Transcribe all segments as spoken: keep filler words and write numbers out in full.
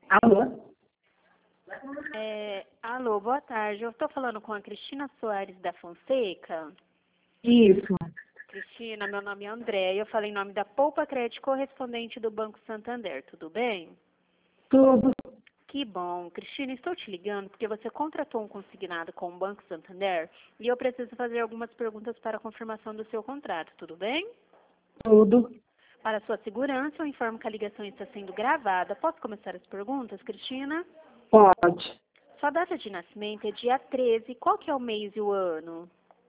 Alô? É, alô, boa tarde. Eu estou falando com a Cristina Soares da Fonseca. Isso. Cristina, meu nome é André. Eu falei em nome da Poupa Crédito, correspondente do Banco Santander. Tudo bem? Tudo. Que bom. Cristina, estou te ligando porque você contratou um consignado com o Banco Santander e eu preciso fazer algumas perguntas para a confirmação do seu contrato. Tudo bem? Tudo. Para sua segurança, eu informo que a ligação está sendo gravada. Posso começar as perguntas, Cristina? Pode. Sua data de nascimento é dia treze. Qual que é o mês e o ano?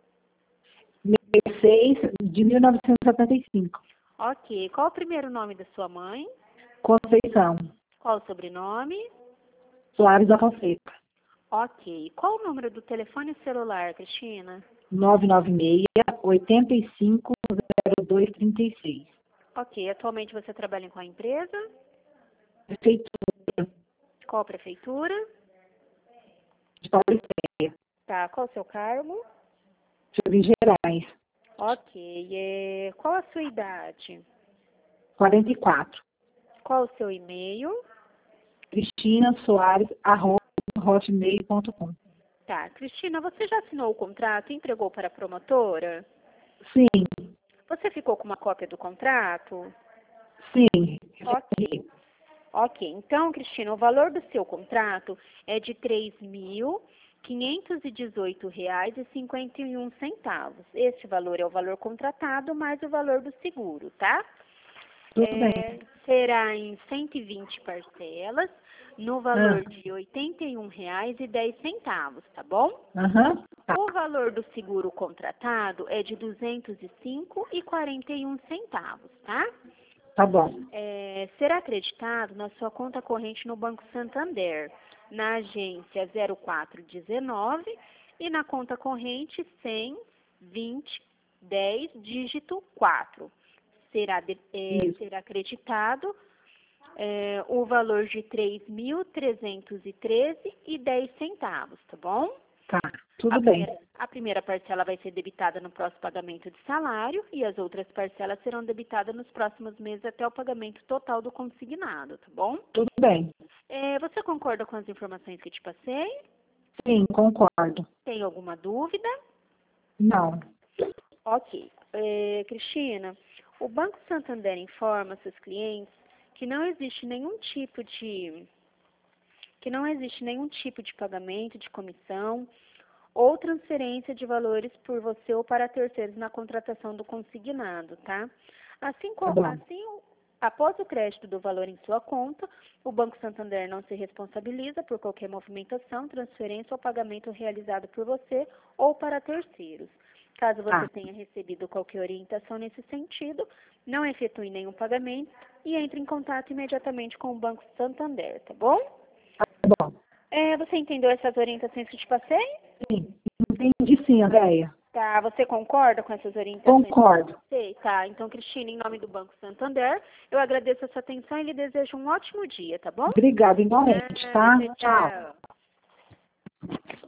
seis de mil novecentos e setenta e cinco. Ok. Qual o primeiro nome da sua mãe? Conceição. Qual o sobrenome? Soares da Fonseca. Ok. Qual o número do telefone celular, Cristina? nove nove seis, oito cinco, zero dois três seis. Ok. Atualmente você trabalha em qual empresa? Prefeitura Qual prefeitura? de Paulicéia. Tá. Qual o seu cargo? Em Gerais. Ok. É... Qual a sua idade? quarenta e quatro. Qual o seu e-mail? Cristina Soares, arroba, hotmail ponto com. Tá. Cristina, você já assinou o contrato e entregou para a promotora? Sim. Você ficou com uma cópia do contrato? Sim. Ok. Ok. Então, Cristina, o valor do seu contrato é de três mil quinhentos e dezoito reais e cinquenta e um centavos. Este valor é o valor contratado mais o valor do seguro, tá? Tudo É, bem. será em cento e vinte parcelas, no valor Ah, de oitenta e um reais e dez centavos, tá bom? Aham. Tá. O valor do seguro contratado é de duzentos e cinco reais e quarenta e um centavos, tá? Tá bom. É, será acreditado na sua conta corrente no Banco Santander, na agência zero quatro dezenove e na conta corrente cem, vinte, dez, dígito quatro. Será, de, é, Isso. será acreditado é, o valor de três mil trezentos e treze reais e dez centavos, tá bom? Tá. A Tudo bem. primeira, a primeira parcela vai ser debitada no próximo pagamento de salário e as outras parcelas serão debitadas nos próximos meses até o pagamento total do consignado, tá bom? Tudo bem. É, você concorda com as informações que te passei? Sim, concordo. Tem alguma dúvida? Não. Ok. É, Cristina, o Banco Santander informa seus clientes que não existe nenhum tipo de que não existe nenhum tipo de pagamento de comissão ou transferência de valores por você ou para terceiros na contratação do consignado, tá? Assim, Tá co- bom. assim, após o crédito do valor em sua conta, o Banco Santander não se responsabiliza por qualquer movimentação, transferência ou pagamento realizado por você ou para terceiros. Caso você Tá. tenha recebido qualquer orientação nesse sentido, não efetue nenhum pagamento e entre em contato imediatamente com o Banco Santander, tá bom? Tá bom. É, você entendeu essas orientações que eu te passei? Sim. Entendi sim, Andréia. Tá, você concorda com essas orientações? Concordo. Sei, tá. Então, Cristina, em nome do Banco Santander, eu agradeço a sua atenção e lhe desejo um ótimo dia, tá bom? Obrigada, igualmente, Ah, tá? tchau, Tchau. tchau.